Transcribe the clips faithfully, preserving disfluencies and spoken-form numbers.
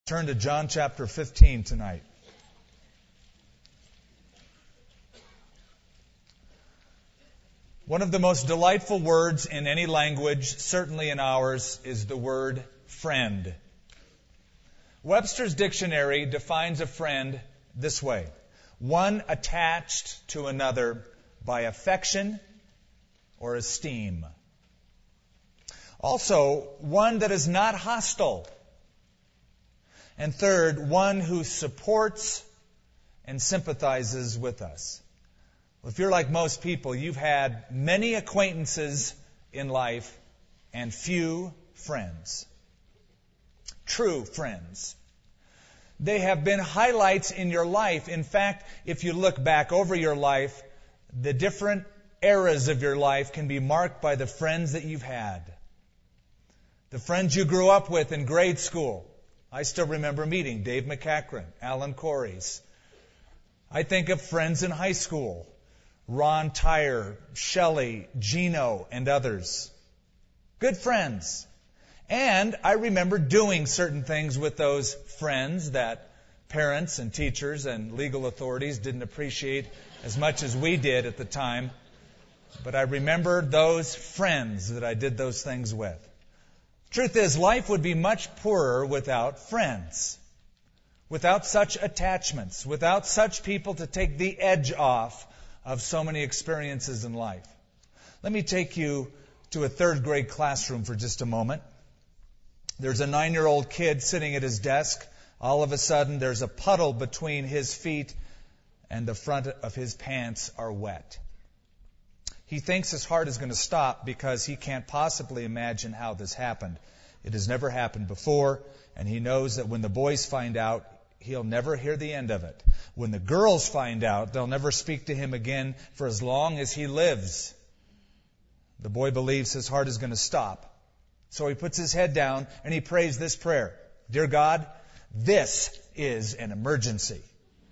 Turn to John chapter fifteen tonight. One of the most delightful words in any language, certainly in ours, is the word friend. Webster's dictionary defines a friend this way: one attached to another by affection or esteem. Also, one that is not hostile. And third, one who supports and sympathizes with us. Well, if you're like most people, you've had many acquaintances in life and few friends. True friends. They have been highlights in your life. In fact, if you look back over your life, the different eras of your life can be marked by the friends that you've had. The friends you grew up with in grade school. I still remember meeting Dave McCachran, Alan Corries. I think of friends in high school, Ron Tyre, Shelley, Gino, and others. Good friends. And I remember doing certain things with those friends that parents and teachers and legal authorities didn't appreciate as much as we did at the time. But I remember those friends that I did those things with. Truth is, life would be much poorer without friends, without such attachments, without such people to take the edge off of so many experiences in life. Let me take you to a third grade classroom for just a moment. There's a nine-year-old kid sitting at his desk. All of a sudden, there's a puddle between his feet and the front of his pants are wet. He thinks his heart is going to stop because he can't possibly imagine how this happened. It has never happened before, and he knows that when the boys find out, he'll never hear the end of it. When the girls find out, they'll never speak to him again for as long as he lives. The boy believes his heart is going to stop. So he puts his head down and he prays this prayer: Dear God, this is an emergency.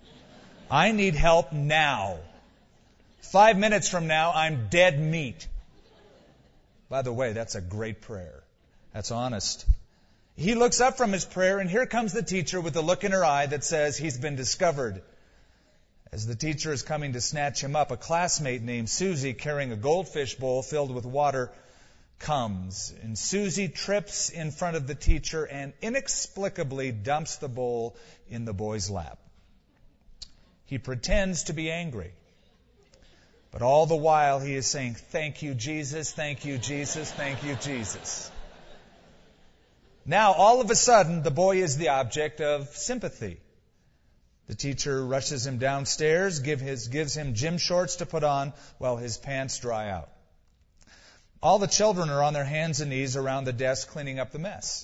I need help now. Five minutes from now, I'm dead meat. By the way, that's a great prayer. That's honest. He looks up from his prayer, and here comes the teacher with a look in her eye that says he's been discovered. As the teacher is coming to snatch him up, a classmate named Susie, carrying a goldfish bowl filled with water, comes. And Susie trips in front of the teacher and inexplicably dumps the bowl in the boy's lap. He pretends to be angry. But all the while he is saying, "Thank you, Jesus, thank you, Jesus, thank you, Jesus." Now, all of a sudden, the boy is the object of sympathy. The teacher rushes him downstairs, give his, gives him gym shorts to put on while his pants dry out. All the children are on their hands and knees around the desk cleaning up the mess.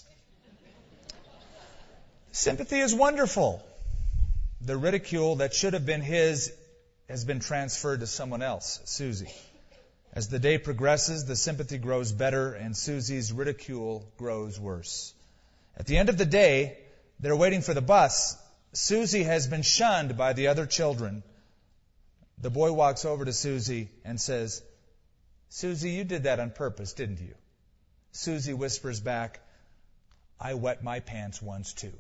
Sympathy is wonderful. The ridicule that should have been his has been transferred to someone else, Susie. As the day progresses, the sympathy grows better and Susie's ridicule grows worse. At the end of the day, they're waiting for the bus. Susie has been shunned by the other children. The boy walks over to Susie and says, "Susie, you did that on purpose, didn't you?" Susie whispers back, "I wet my pants once too."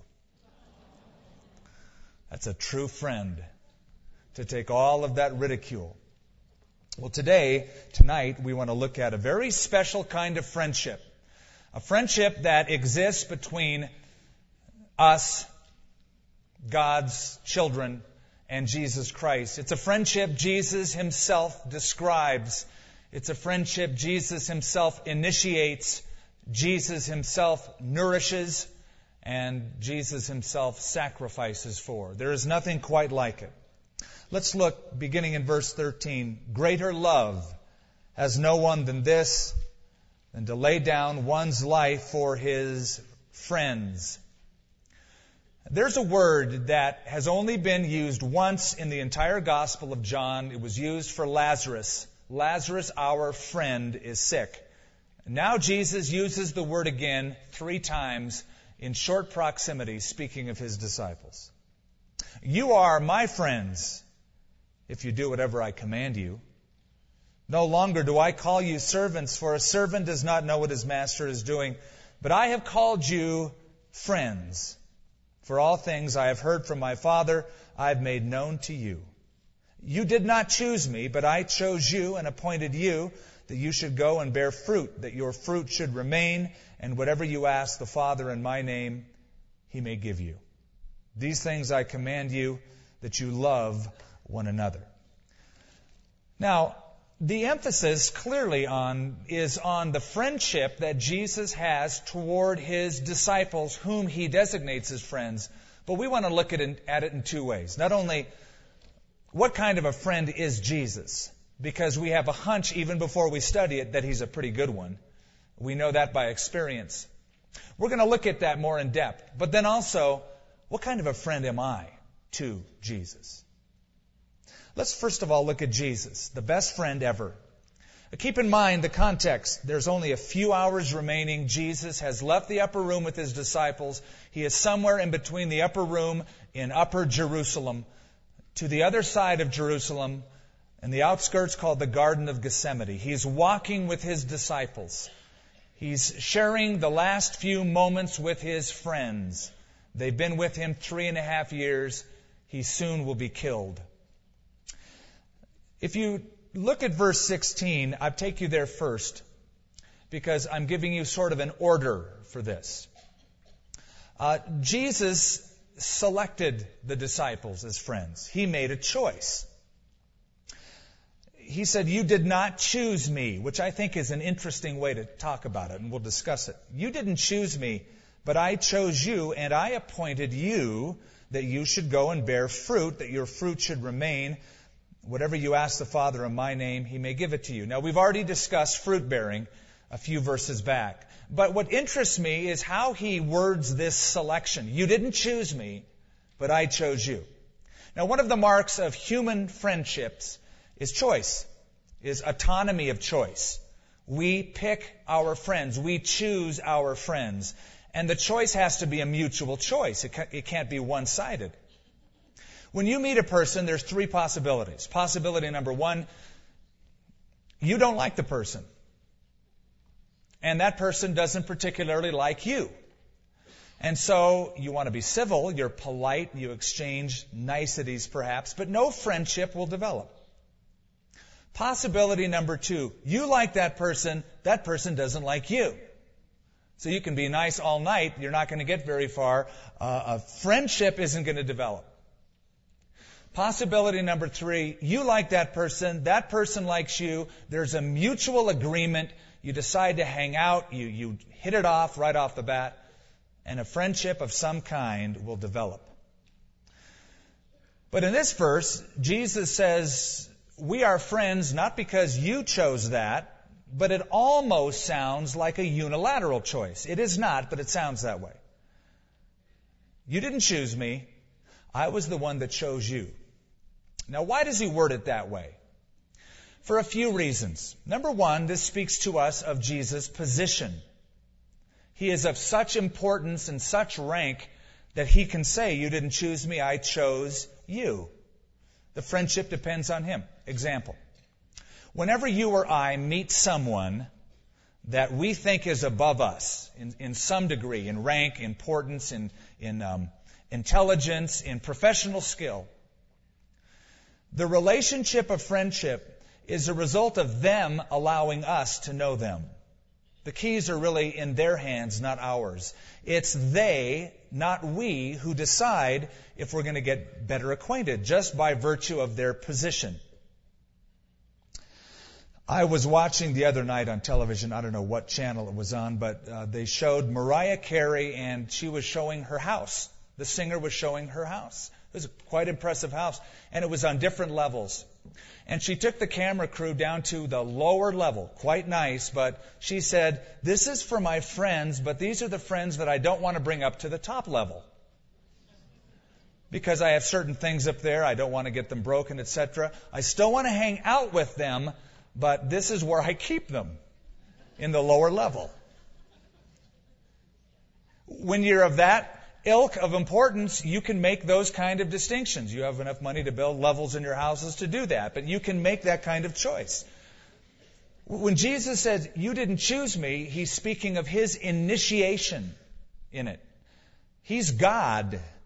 That's a true friend, to take all of that ridicule. Well, today, tonight, we want to look at a very special kind of friendship. A friendship that exists between us, God's children, and Jesus Christ. It's a friendship Jesus himself describes. It's a friendship Jesus himself initiates, Jesus himself nourishes, and Jesus himself sacrifices for. There is nothing quite like it. Let's look, beginning in verse thirteen. Greater love has no one than this, than to lay down one's life for his friends. There's a word that has only been used once in the entire Gospel of John. It was used for Lazarus. Lazarus, our friend, is sick. Now Jesus uses the word again three times in short proximity, speaking of his disciples. You are my friends if you do whatever I command you. No longer do I call you servants, for a servant does not know what his master is doing, but I have called you friends. For all things I have heard from my Father, I have made known to you. You did not choose me, but I chose you and appointed you that you should go and bear fruit, that your fruit should remain, and whatever you ask the Father in my name, He may give you. These things I command you, that you love one another. Now, the emphasis clearly on is on the friendship that Jesus has toward His disciples, whom He designates as friends. But we want to look at it, at it in two ways. Not only what kind of a friend is Jesus, because we have a hunch even before we study it that He's a pretty good one. We know that by experience. We're going to look at that more in depth. But then also, what kind of a friend am I to Jesus? Let's first of all look at Jesus, the best friend ever. Keep in mind the context. There's only a few hours remaining. Jesus has left the upper room with His disciples. He is somewhere in between the upper room in Upper Jerusalem to the other side of Jerusalem in the outskirts called the Garden of Gethsemane. He's walking with His disciples. He's sharing the last few moments with His friends. They've been with Him three and a half years. He soon will be killed. If you look at verse sixteen, I'll take you there first because I'm giving you sort of an order for this. Uh, Jesus selected the disciples as friends. He made a choice. He said, you did not choose me, which I think is an interesting way to talk about it, and we'll discuss it. You didn't choose me, but I chose you, and I appointed you that you should go and bear fruit, that your fruit should remain. Whatever you ask the Father in my name, He may give it to you. Now, we've already discussed fruit bearing a few verses back. But what interests me is how He words this selection. You didn't choose me, but I chose you. Now, one of the marks of human friendships is choice, is autonomy of choice. We pick our friends. We choose our friends. And the choice has to be a mutual choice. It can't be one-sided. When you meet a person, there's three possibilities. Possibility number one, you don't like the person. And that person doesn't particularly like you. And so you want to be civil, you're polite, you exchange niceties perhaps, but no friendship will develop. Possibility number two, you like that person, that person doesn't like you. So you can be nice all night, you're not going to get very far. Uh, a friendship isn't going to develop. Possibility number three, you like that person, that person likes you, there's a mutual agreement, you decide to hang out, you, you hit it off right off the bat, and a friendship of some kind will develop. But in this verse, Jesus says, we are friends not because you chose that, but it almost sounds like a unilateral choice. It is not, but it sounds that way. You didn't choose me, I was the one that chose you. Now, why does He word it that way? For a few reasons. Number one, this speaks to us of Jesus' position. He is of such importance and such rank that He can say, you didn't choose me, I chose you. The friendship depends on Him. Example. Whenever you or I meet someone that we think is above us in, in some degree, in rank, importance, in, in um, intelligence, in professional skill, the relationship of friendship is a result of them allowing us to know them. The keys are really in their hands, not ours. It's they, not we, who decide if we're going to get better acquainted just by virtue of their position. I was watching the other night on television, I don't know what channel it was on, but uh, they showed Mariah Carey, and she was showing her house. The singer was showing her house. It was a quite impressive house, and it was on different levels. And she took the camera crew down to the lower level, quite nice, but she said, this is for my friends, but these are the friends that I don't want to bring up to the top level. Because I have certain things up there, I don't want to get them broken, et cetera. I still want to hang out with them, but this is where I keep them, in the lower level. When you're of that ilk of importance, you can make those kind of distinctions. You have enough money to build levels in your houses to do that, but you can make that kind of choice. When Jesus said, you didn't choose me, He's speaking of His initiation in it. He's God.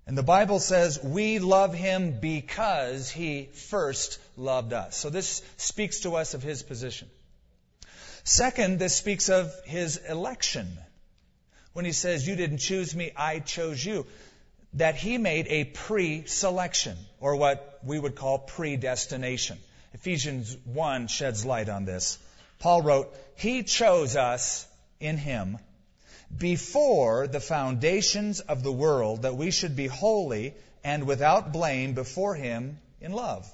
And the Bible says we love Him because He first loved us. So this speaks to us of His position. Second, this speaks of His election. When He says, you didn't choose me, I chose you. That He made a pre-selection, or what we would call predestination. Ephesians one sheds light on this. Paul wrote, He chose us in Him before the foundations of the world, that we should be holy and without blame before Him in love.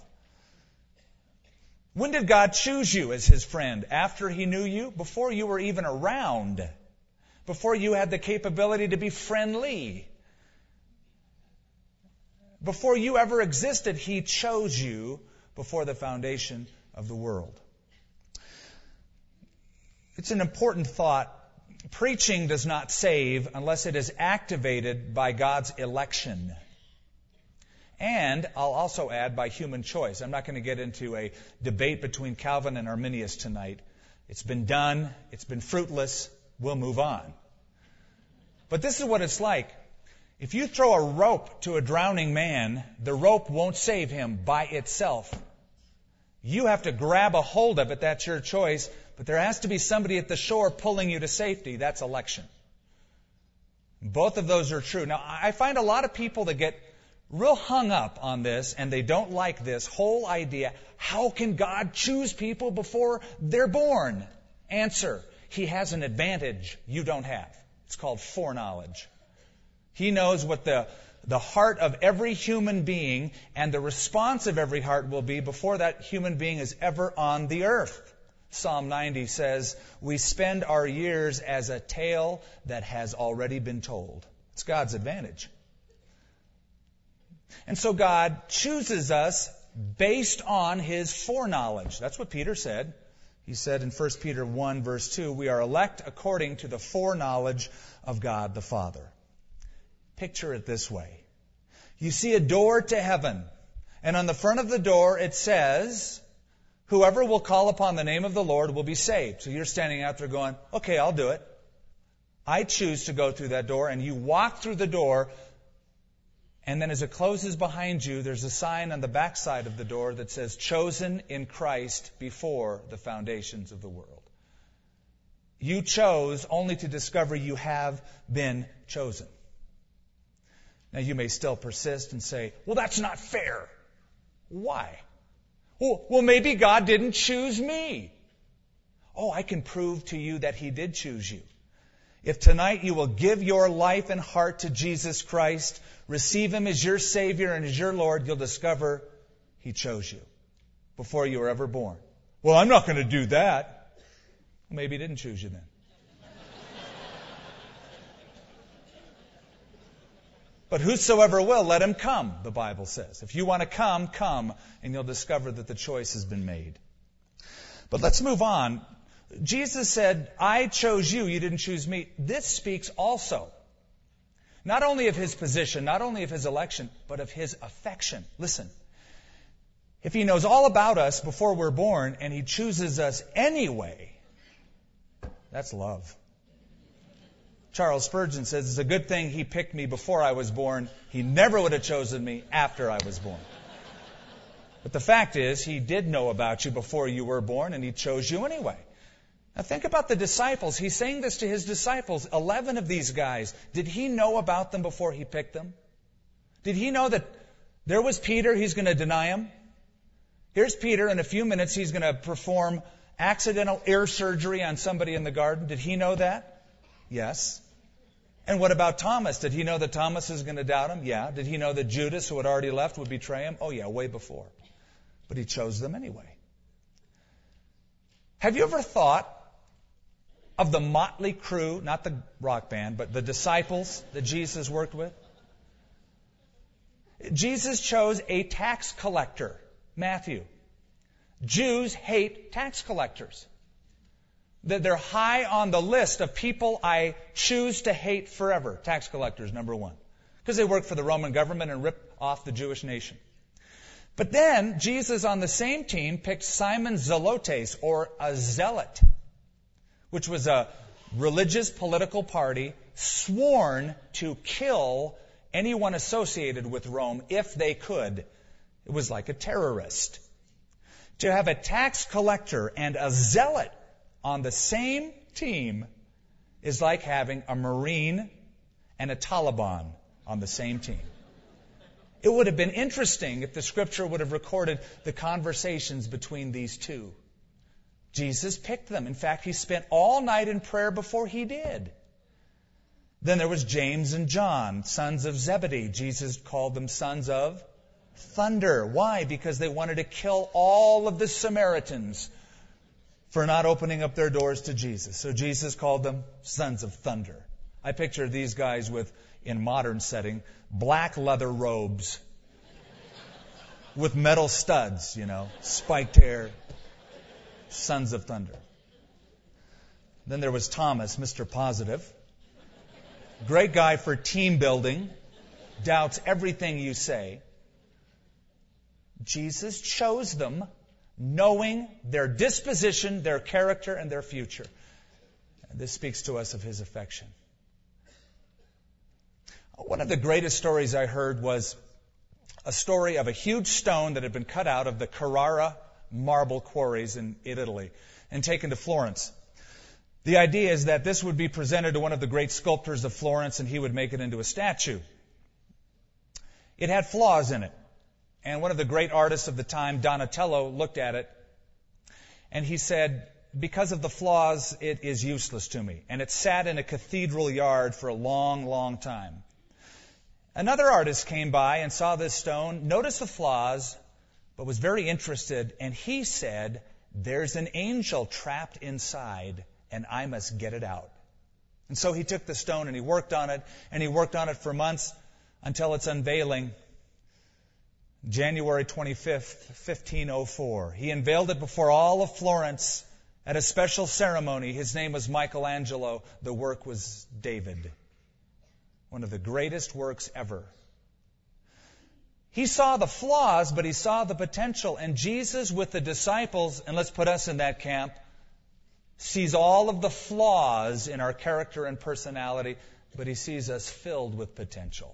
When did God choose you as His friend? After He knew you? Before you were even around. Before you had the capability to be friendly. Before you ever existed, He chose you before the foundation of the world. It's an important thought. Preaching does not save unless it is activated by God's election. And I'll also add by human choice. I'm not going to get into a debate between Calvin and Arminius tonight. It's been done. It's been fruitless. We'll move on. But this is what it's like. If you throw a rope to a drowning man, the rope won't save him by itself. You have to grab a hold of it. That's your choice. But there has to be somebody at the shore pulling you to safety. That's election. Both of those are true. Now, I find a lot of people that get real hung up on this, and they don't like this whole idea. How can God choose people before they're born? Answer, He has an advantage you don't have. It's called foreknowledge. He knows what the, the heart of every human being and the response of every heart will be before that human being is ever on the earth. Psalm ninety says, we spend our years as a tale that has already been told. It's God's advantage. And so God chooses us based on His foreknowledge. That's what Peter said. He said in First Peter one, verse two, we are elect according to the foreknowledge of God the Father. Picture it this way. You see a door to heaven, and on the front of the door it says, whoever will call upon the name of the Lord will be saved. So you're standing out there going, okay, I'll do it. I choose to go through that door, and you walk through the door, and then as it closes behind you, there's a sign on the back side of the door that says, chosen in Christ before the foundations of the world. You chose only to discover you have been chosen. Now you may still persist and say, well, that's not fair. Why? Well, well, maybe God didn't choose me. Oh, I can prove to you that He did choose you. If tonight you will give your life and heart to Jesus Christ, receive Him as your Savior and as your Lord, you'll discover He chose you before you were ever born. Well, I'm not going to do that. Well, maybe He didn't choose you then. But whosoever will, let him come, the Bible says. If you want to come, come, and you'll discover that the choice has been made. But let's move on. Jesus said, I chose you, you didn't choose me. This speaks also, not only of His position, not only of His election, but of His affection. Listen, if He knows all about us before we're born, and He chooses us anyway, that's love. Charles Spurgeon says, it's a good thing He picked me before I was born. He never would have chosen me after I was born. But the fact is, He did know about you before you were born, and He chose you anyway. Now think about the disciples. He's saying this to His disciples. Eleven of these guys. Did He know about them before He picked them? Did He know that there was Peter, He's going to deny Him? Here's Peter. In a few minutes, he's going to perform accidental ear surgery on somebody in the garden. Did He know that? Yes. And what about Thomas? Did He know that Thomas is going to doubt Him? Yeah. Did He know that Judas, who had already left, would betray Him? Oh yeah, way before. But He chose them anyway. Have you ever thought of the motley crew, not the rock band, but the disciples that Jesus worked with? Jesus chose a tax collector, Matthew. Jews hate tax collectors. That they're high on the list of people I choose to hate forever. Tax collectors, number one. Because they work for the Roman government and rip off the Jewish nation. But then, Jesus on the same team picked Simon Zelotes, or a zealot, which was a religious political party sworn to kill anyone associated with Rome if they could. It was like a terrorist. To have a tax collector and a zealot on the same team is like having a Marine and a Taliban on the same team. It would have been interesting if the Scripture would have recorded the conversations between these two. Jesus picked them. In fact, he spent all night in prayer before he did. Then there was James and John, sons of Zebedee. Jesus called them sons of thunder. Why? Because they wanted to kill all of the Samaritans for not opening up their doors to Jesus. So Jesus called them sons of thunder. I picture these guys with, in modern setting, black leather robes with metal studs, you know, spiked hair. Sons of thunder. Then there was Thomas, Mister Positive. Great guy for team building. Doubts everything you say. Jesus chose them knowing their disposition, their character, and their future. And this speaks to us of his affection. One of the greatest stories I heard was a story of a huge stone that had been cut out of the Carrara marble quarries in Italy and taken to Florence. The idea is that this would be presented to one of the great sculptors of Florence and he would make it into a statue. It had flaws in it. And one of the great artists of the time, Donatello, looked at it and he said, because of the flaws, it is useless to me. And it sat in a cathedral yard for a long, long time. Another artist came by and saw this stone, noticed the flaws, but was very interested, and he said, there's an angel trapped inside, and I must get it out. And so he took the stone and he worked on it, and he worked on it for months until its unveiling. January twenty-fifth, fifteen oh four. He unveiled it before all of Florence at a special ceremony. His name was Michelangelo. The work was David. One of the greatest works ever. He saw the flaws, but he saw the potential. And Jesus with the disciples, and let's put us in that camp, sees all of the flaws in our character and personality, but he sees us filled with potential.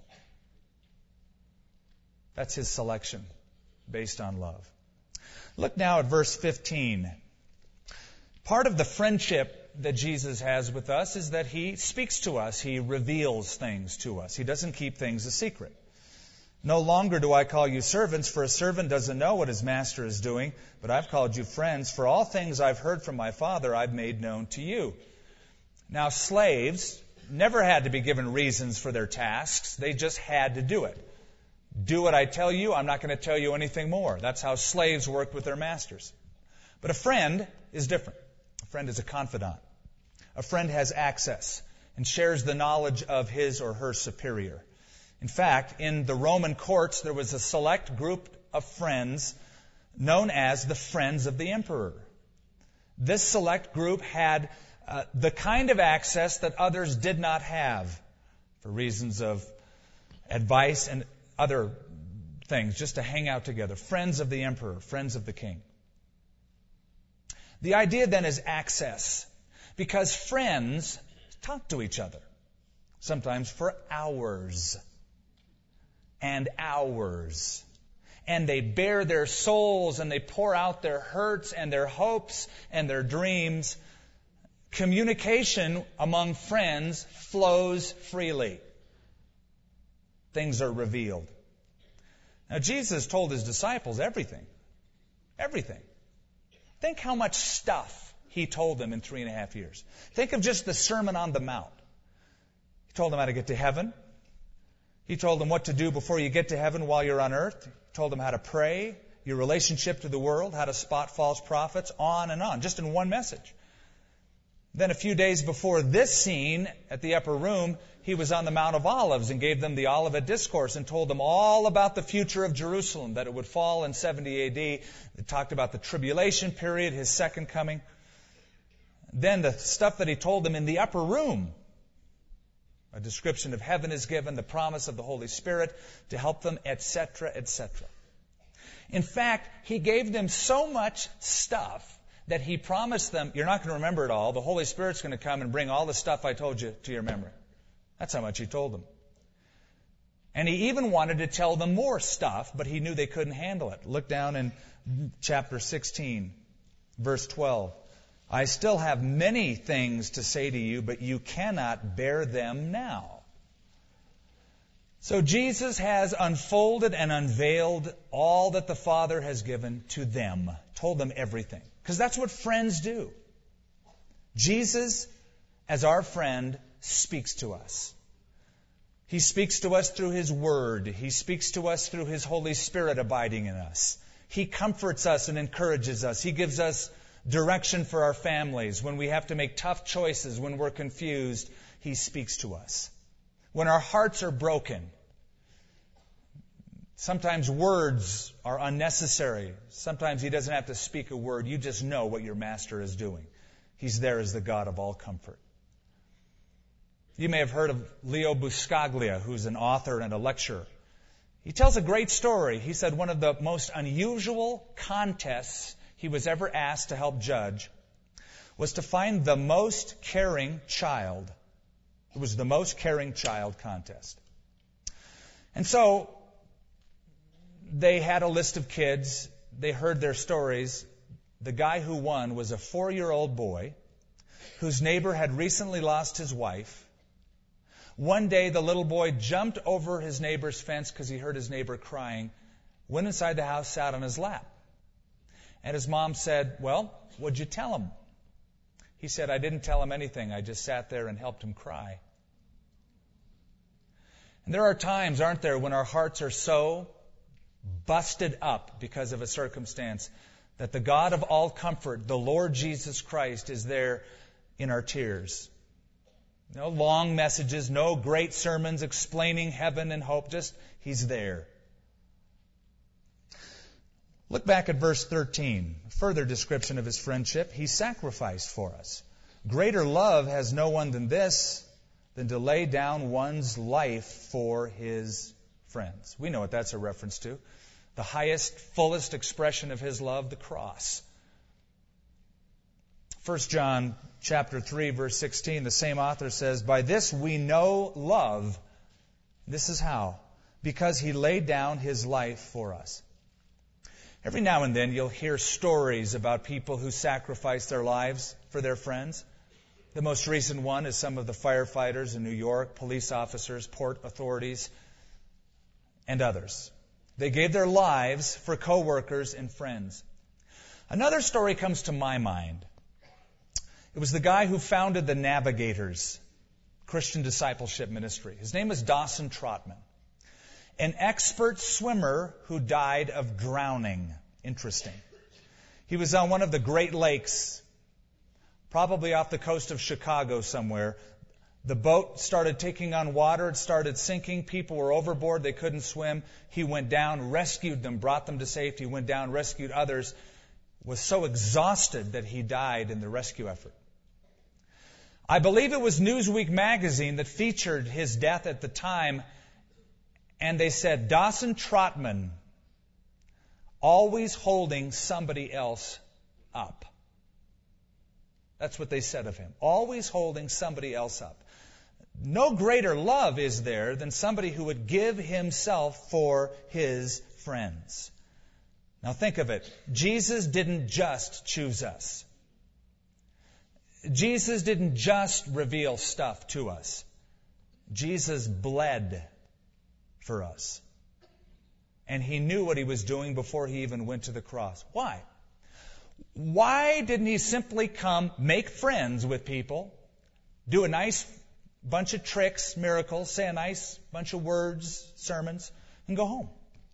That's his selection based on love. Look now at verse fifteen. Part of the friendship that Jesus has with us is that he speaks to us. He reveals things to us. He doesn't keep things a secret. No longer do I call you servants, for a servant doesn't know what his master is doing, but I've called you friends, for all things I've heard from my Father I've made known to you. Now, slaves never had to be given reasons for their tasks. They just had to do it. Do what I tell you, I'm not going to tell you anything more. That's how slaves worked with their masters. But a friend is different. A friend is a confidant. A friend has access and shares the knowledge of his or her superior. In fact, in the Roman courts, there was a select group of friends known as the Friends of the Emperor. This select group had uh, the kind of access that others did not have for reasons of advice and other things, just to hang out together. Friends of the Emperor, friends of the King. The idea then is access, because friends talk to each other, sometimes for hours and hours. And they bare their souls and they pour out their hurts and their hopes and their dreams. Communication among friends flows freely. Things are revealed. Now, Jesus told his disciples everything. Everything. Think how much stuff he told them in three and a half years. Think of just the Sermon on the Mount. He told them how to get to heaven. He told them what to do before you get to heaven while you're on earth. He told them how to pray, your relationship to the world, how to spot false prophets, on and on, just in one message. Then a few days before this scene at the upper room, he was on the Mount of Olives and gave them the Olivet Discourse and told them all about the future of Jerusalem, that it would fall in seventy A D. It talked about the tribulation period, his second coming. Then the stuff that he told them in the upper room. A description of heaven is given, the promise of the Holy Spirit to help them, et cetera, et cetera. In fact, he gave them so much stuff that he promised them, you're not going to remember it all. The Holy Spirit's going to come and bring all the stuff I told you to your memory. That's how much he told them. And he even wanted to tell them more stuff, but he knew they couldn't handle it. Look down in chapter sixteen, verse twelve. I still have many things to say to you, but you cannot bear them now. So Jesus has unfolded and unveiled all that the Father has given to them, told them everything. Because that's what friends do. Jesus, as our friend, speaks to us. He speaks to us through His Word. He speaks to us through His Holy Spirit abiding in us. He comforts us and encourages us. He gives us direction for our families. When we have to make tough choices, when we're confused, He speaks to us. When our hearts are broken, sometimes words are unnecessary. Sometimes He doesn't have to speak a word. You just know what your Master is doing. He's there as the God of all comfort. You may have heard of Leo Buscaglia, who's an author and a lecturer. He tells a great story. He said one of the most unusual contests he was ever asked to help judge was to find the most caring child. It was the most caring child contest. And so they had a list of kids. They heard their stories. The guy who won was a four-year-old boy whose neighbor had recently lost his wife. One day, the little boy jumped over his neighbor's fence because he heard his neighbor crying, went inside the house, sat on his lap. And his mom said, well, what'd you tell him? He said, I didn't tell him anything. I just sat there and helped him cry. And there are times, aren't there, when our hearts are so busted up because of a circumstance that the God of all comfort, the Lord Jesus Christ, is there in our tears. No long messages, no great sermons explaining heaven and hope, just He's there. Look back at verse thirteen, a further description of His friendship. He sacrificed for us. Greater love has no one than this, than to lay down one's life for his friends. We know what that's a reference to. The highest, fullest expression of His love, the cross. First John chapter three, verse sixteen, the same author says, by this we know love. This is how? Because He laid down His life for us. Every now and then you'll hear stories about people who sacrifice their lives for their friends. The most recent one is some of the firefighters in New York, police officers, port authorities, and others. They gave their lives for co-workers and friends. Another story comes to my mind. It was the guy who founded the Navigators Christian Discipleship Ministry. His name is Dawson Trotman, an expert swimmer who died of drowning. Interesting. He was on one of the Great Lakes, probably off the coast of Chicago somewhere. The boat started taking on water. It started sinking. People were overboard. They couldn't swim. He went down, rescued them, brought them to safety, went down, rescued others, was so exhausted that he died in the rescue effort. I believe it was Newsweek magazine that featured his death at the time, and they said, Dawson Trotman, always holding somebody else up. That's what they said of him. Always holding somebody else up. No greater love is there than somebody who would give himself for his friends. Now think of it. Jesus didn't just choose us. Jesus didn't just reveal stuff to us. Jesus bled for us. And He knew what He was doing before He even went to the cross. Why? Why didn't He simply come, make friends with people, do a nice bunch of tricks, miracles, say a nice bunch of words, sermons, and go home?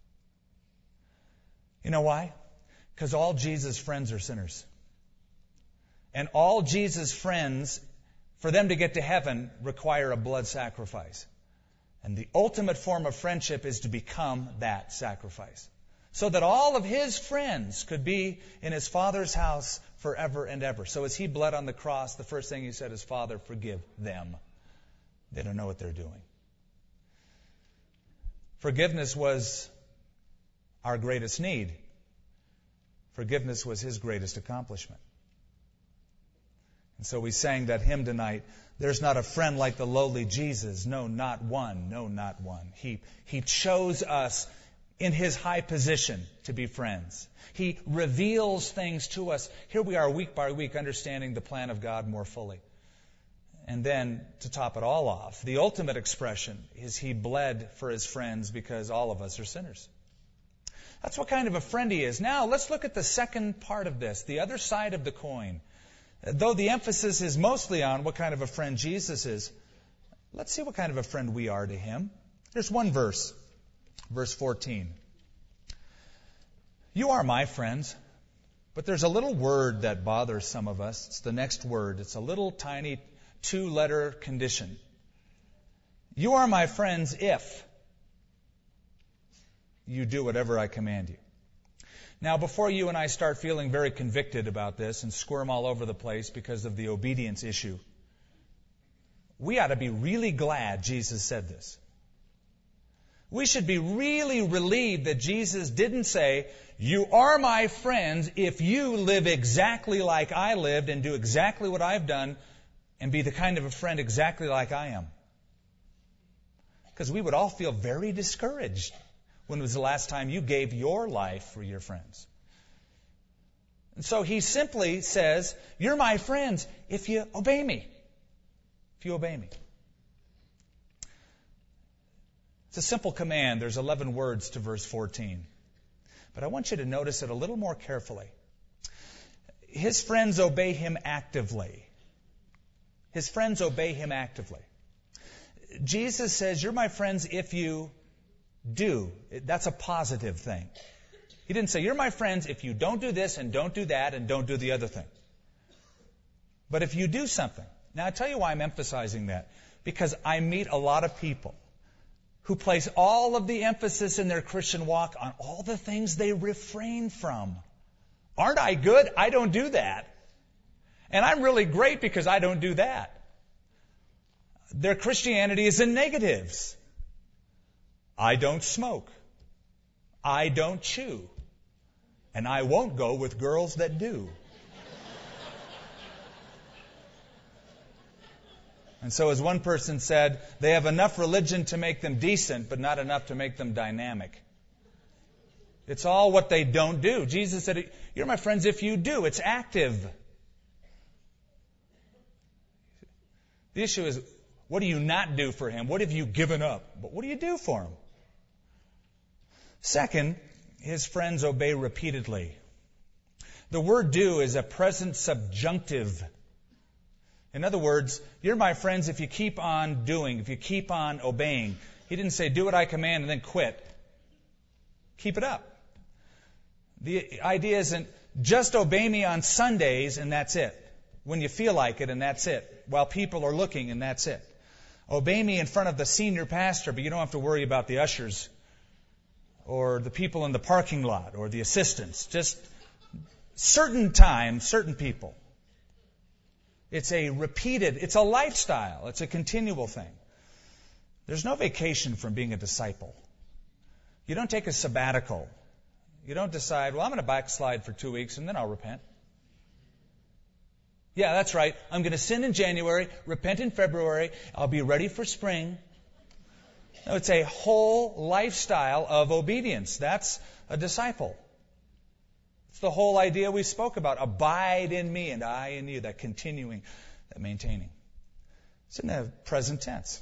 You know why? Because all Jesus' friends are sinners. And all Jesus' friends, for them to get to heaven, require a blood sacrifice. And the ultimate form of friendship is to become that sacrifice. So that all of His friends could be in His Father's house forever and ever. So as He bled on the cross, the first thing He said is, Father, forgive them. They don't know what they're doing. Forgiveness was our greatest need. Forgiveness was His greatest accomplishment. And so we sang that hymn tonight. There's not a friend like the lowly Jesus. No, not one. No, not one. He, he chose us in His high position to be friends. He reveals things to us. Here we are week by week understanding the plan of God more fully. And then, to top it all off, the ultimate expression is He bled for His friends because all of us are sinners. That's what kind of a friend He is. Now, let's look at the second part of this, the other side of the coin. Though the emphasis is mostly on what kind of a friend Jesus is, let's see what kind of a friend we are to Him. There's one verse, verse fourteen. You are my friends, but there's a little word that bothers some of us. It's the next word. It's a little tiny two-letter condition. You are my friends if you do whatever I command you. Now, before you and I start feeling very convicted about this and squirm all over the place because of the obedience issue, we ought to be really glad Jesus said this. We should be really relieved that Jesus didn't say, you are my friends if you live exactly like I lived and do exactly what I've done and be the kind of a friend exactly like I am. Because we would all feel very discouraged. When was the last time you gave your life for your friends? And so He simply says, you're my friends if you obey me. If you obey me. It's a simple command. There's eleven words to verse fourteen. But I want you to notice it a little more carefully. His friends obey Him actively. His friends obey Him actively. Jesus says, you're my friends if you do. That's a positive thing. He didn't say, you're my friends if you don't do this and don't do that and don't do the other thing. But if you do something. Now, I'll tell you why I'm emphasizing that. Because I meet a lot of people who place all of the emphasis in their Christian walk on all the things they refrain from. Aren't I good? I don't do that. And I'm really great because I don't do that. Their Christianity is in negatives. I don't smoke. I don't chew. And I won't go with girls that do. And so as one person said, they have enough religion to make them decent, but not enough to make them dynamic. It's all what they don't do. Jesus said, you're my friends if you do. It's active. The issue is, what do you not do for Him? What have you given up? But what do you do for Him? Second, His friends obey repeatedly. The word do is a present subjunctive. In other words, you're my friends if you keep on doing, if you keep on obeying. He didn't say, do what I command and then quit. Keep it up. The idea isn't just obey me on Sundays and that's it. When you feel like it and that's it. While people are looking and that's it. Obey me in front of the senior pastor, but you don't have to worry about the ushers or the people in the parking lot or the assistants. Just certain times, certain people. It's a repeated, it's a lifestyle. It's a continual thing. There's no vacation from being a disciple. You don't take a sabbatical. You don't decide, well, I'm going to backslide for two weeks and then I'll repent. Yeah, that's right. I'm going to sin in January, repent in February. I'll be ready for spring. No, it's a whole lifestyle of obedience. That's a disciple. It's the whole idea we spoke about. Abide in me and I in you. That continuing, that maintaining. It's in the present tense.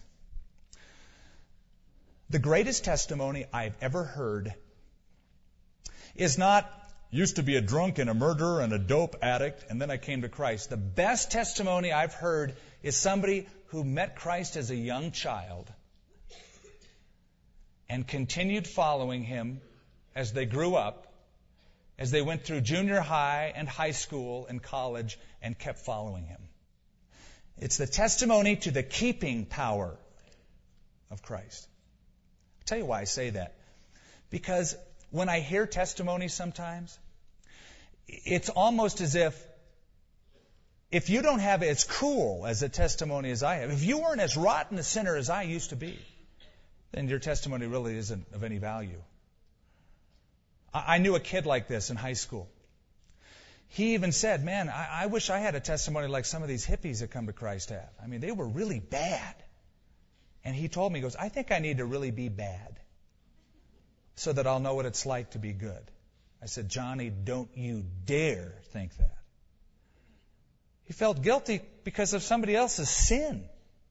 The greatest testimony I've ever heard is not, used to be a drunk and a murderer and a dope addict, and then I came to Christ. The best testimony I've heard is somebody who met Christ as a young child and continued following Him as they grew up, as they went through junior high and high school and college and kept following Him. It's the testimony to the keeping power of Christ. I'll tell you why I say that. Because when I hear testimonies sometimes, it's almost as if if you don't have as cool as a testimony as I have, if you weren't as rotten a sinner as I used to be, then your testimony really isn't of any value. I knew a kid like this in high school. He even said, man, I, I wish I had a testimony like some of these hippies that come to Christ have. I mean, they were really bad. And he told me, he goes, I think I need to really be bad so that I'll know what it's like to be good. I said, Johnny, don't you dare think that. He felt guilty because of somebody else's sin.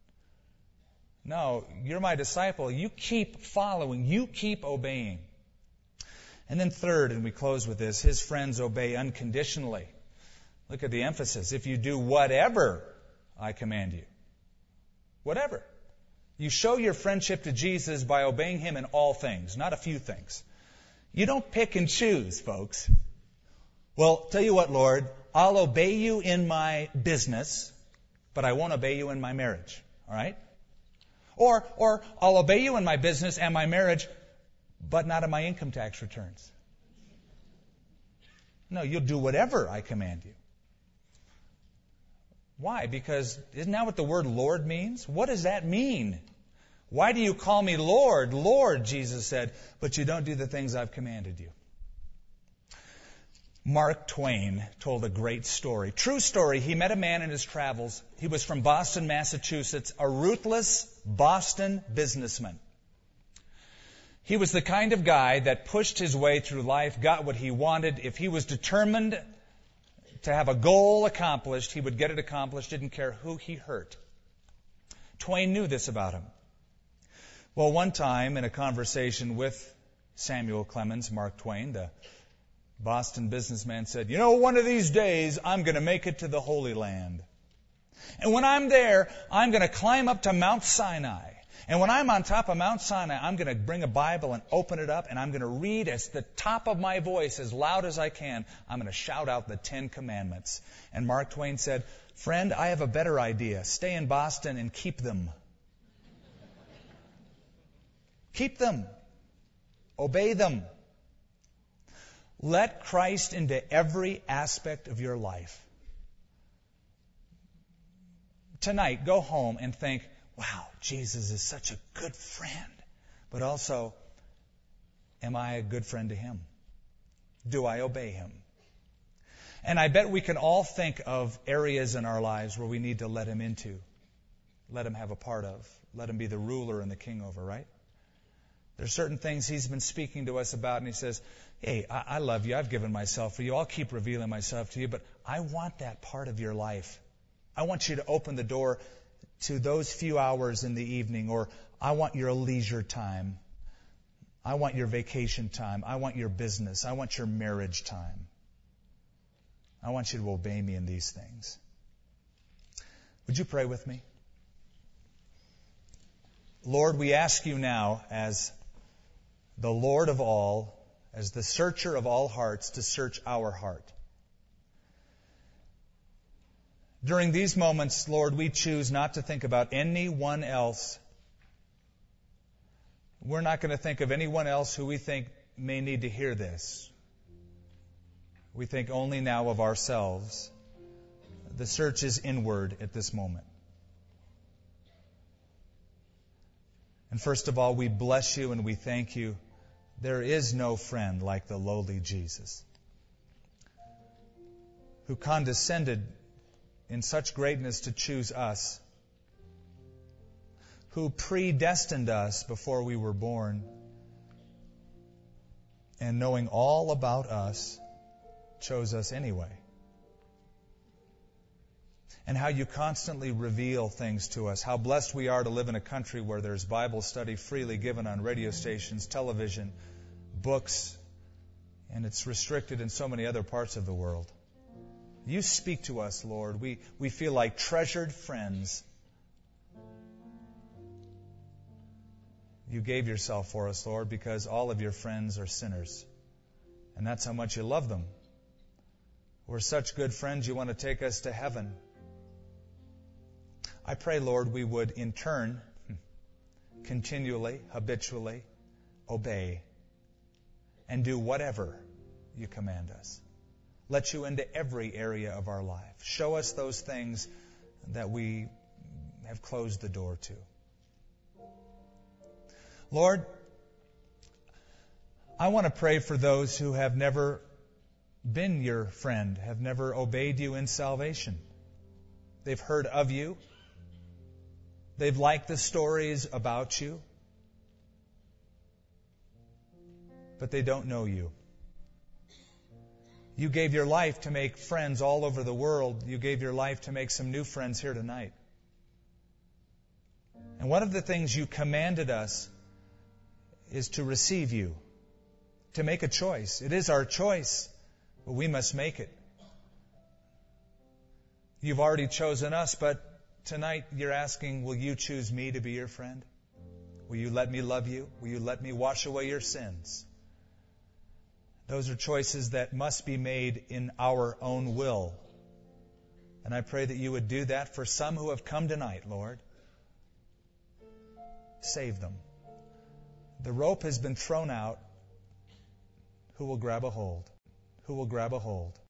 No, you're my disciple. You keep following. You keep obeying. And then third, and we close with this, his friends obey unconditionally. Look at the emphasis. If you do whatever I command you. Whatever. You show your friendship to Jesus by obeying him in all things, not a few things. You don't pick and choose, folks. Well, tell you what, Lord, I'll obey you in my business, but I won't obey you in my marriage. All right? Or, or I'll obey you in my business and my marriage, but not in my income tax returns. No, you'll do whatever I command you. Why? Because isn't that what the word Lord means? What does that mean? Why do you call me Lord? Lord, Jesus said, but you don't do the things I've commanded you. Mark Twain told a great story. True story. He met a man in his travels. He was from Boston, Massachusetts, a ruthless Boston businessman. He was the kind of guy that pushed his way through life, got what he wanted. If he was determined to have a goal accomplished, he would get it accomplished, didn't care who he hurt. Twain knew this about him. Well, one time in a conversation with Samuel Clemens, Mark Twain, the Boston businessman said, you know, one of these days I'm going to make it to the Holy Land. And when I'm there, I'm going to climb up to Mount Sinai. And when I'm on top of Mount Sinai, I'm going to bring a Bible and open it up, and I'm going to read at the top of my voice, as loud as I can. I'm going to shout out the Ten Commandments. And Mark Twain said, friend, I have a better idea. Stay in Boston and keep them. Keep them. Obey them. Let Christ into every aspect of your life. Tonight, go home and think, wow, Jesus is such a good friend. But also, am I a good friend to him? Do I obey him? And I bet we can all think of areas in our lives where we need to let him into, let him have a part of, let him be the ruler and the king over, right? There's certain things he's been speaking to us about, and he says, hey, I, I love you. I've given myself for you. I'll keep revealing myself to you, but I want that part of your life. I want you to open the door to those few hours in the evening, or I want your leisure time. I want your vacation time. I want your business. I want your marriage time. I want you to obey me in these things. Would you pray with me? Lord, we ask you now, as the Lord of all, as the searcher of all hearts, to search our heart. During these moments, Lord, we choose not to think about anyone else. We're not going to think of anyone else who we think may need to hear this. We think only now of ourselves. The search is inward at this moment. And first of all, we bless you and we thank you. There is no friend like the lowly Jesus, who condescended in such greatness to choose us, who predestined us before we were born, and knowing all about us, chose us anyway. And how you constantly reveal things to us. How blessed we are to live in a country where there's Bible study freely given on radio stations, television, books, and it's restricted in so many other parts of the world. You speak to us, Lord. We, we feel like treasured friends. You gave yourself for us, Lord, because all of your friends are sinners. And that's how much you love them. We're such good friends, you want to take us to heaven. I pray, Lord, we would in turn continually, habitually obey and do whatever you command us. Let you into every area of our life. Show us those things that we have closed the door to. Lord, I want to pray for those who have never been your friend, have never obeyed you in salvation. They've heard of you. They've liked the stories about you. But they don't know you. You gave your life to make friends all over the world. You gave your life to make some new friends here tonight. And one of the things you commanded us is to receive you, to make a choice. It is our choice, but we must make it. You've already chosen us, but tonight you're asking, will you choose me to be your friend? Will you let me love you? Will you let me wash away your sins? Those are choices that must be made in our own will. And I pray that you would do that for some who have come tonight, Lord. Save them. The rope has been thrown out. Who will grab a hold? Who will grab a hold?